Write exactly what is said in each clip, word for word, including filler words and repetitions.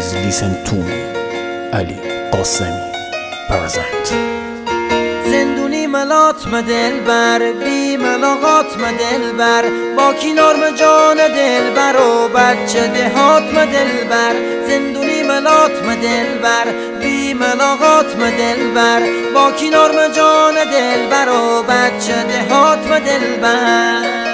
Please listen to me. علی قاسمی present. زندونی ملات مدل بر بی ملاقات مدل بر با کی نرم جان دل بر و بچه دهات مدل بر زندونی ملات مدل بر بی ملاقات مدل بر با کی نرم جان دل بر و بچه دهات مدل بر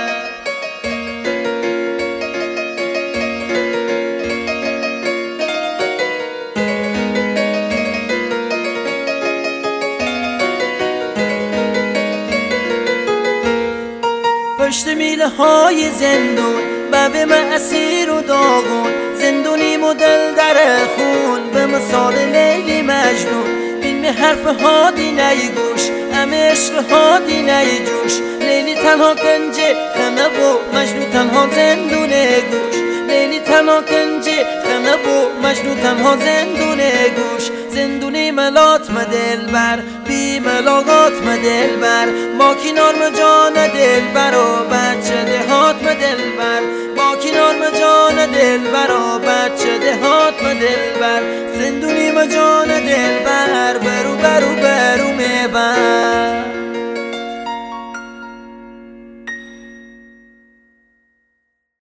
پشت میله های زندون و به من اسیر و داغون زندونی مدل در خون به مثال لیلی مجنون فیلم حرف هادی نیگوش همه عشق هادی نیجوش لیلی تنها کنجه خمه و مجنون تنها زندون گوش لیلی تنها کنجه خمه و مجنون تنها زندون گوش زندونی ملات مدل بر بی ملاقات مدل بر با کی نرم جان دل بر و بچه دهات مدل بر با کی نرم جان دل بر و بچه دهات مدل بر زندونی ما جان دل